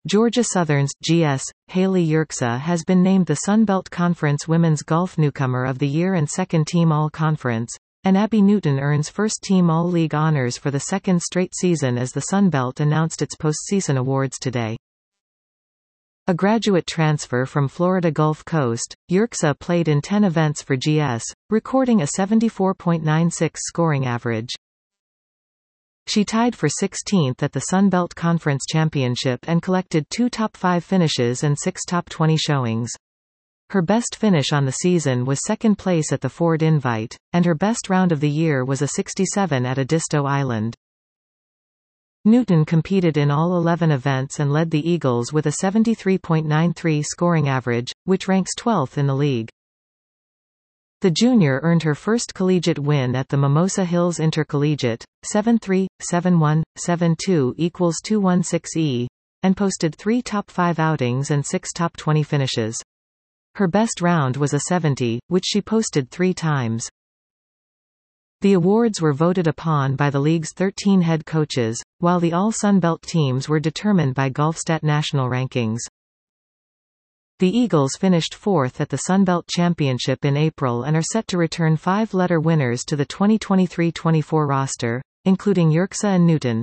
Georgia Southern's GS, Haley Yerxa has been named the Sun Belt Conference Women's Golf Newcomer of the Year and Second Team All-Conference, and Abby Newton earns First Team All-League honors for the second straight season as the Sun Belt announced its postseason awards today. A graduate transfer from Florida Gulf Coast, Yerxa played in 10 events for GS, recording a 74.96 scoring average. She tied for 16th at the Sun Belt Conference Championship and collected 2 top 5 finishes and 6 top 20 showings. Her best finish on the season was second place at the Ford Invite, and her best round of the year was a 67 at Edisto Island. Newton competed in all 11 events and led the Eagles with a 73.93 scoring average, which ranks 12th in the league. The junior earned her first collegiate win at the Mimosa Hills Intercollegiate, 7-3, 7-1, 7-2 equals 216E, and posted 3 top 5 outings and 6 top 20 finishes. Her best round was a 70, which she posted 3 times. The awards were voted upon by the league's 13 head coaches, while the all Sun Belt teams were determined by GolfStat national rankings. The Eagles finished 4th at the Sun Belt Championship in April and are set to return 5-letter winners to the 2023-24 roster, including Yerxa and Newton.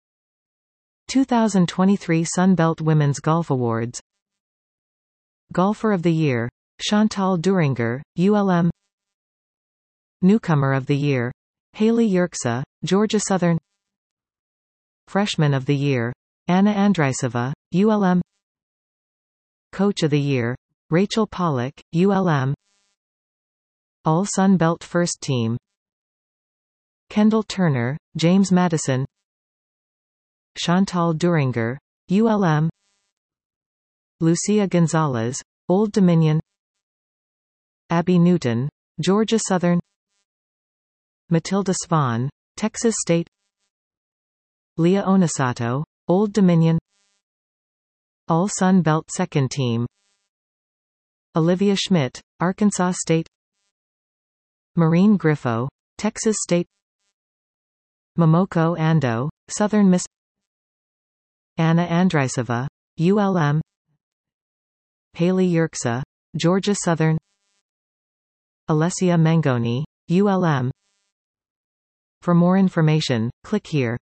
2023 Sun Belt Women's Golf Awards. Golfer of the Year, Chantal Duringer, ULM. Newcomer of the Year, Haley Yerxa, Georgia Southern. Freshman of the Year, Anna Andrysova, ULM. Coach of the Year, Rachel Pollack, ULM. All Sun Belt First Team, Kendall Turner, James Madison. Chantal Duringer, ULM. Lucia Gonzalez, Old Dominion. Abby Newton, Georgia Southern. Matilda Swan, Texas State. Leah Onisato, Old Dominion. All Sun Belt Second Team, Olivia Schmidt, Arkansas State. Maureen Griffo, Texas State. Momoko Ando, Southern Miss. Anna Andrysova, ULM. Haley Yerxa, Georgia Southern. Alessia Mangoni, ULM. For more information, click here.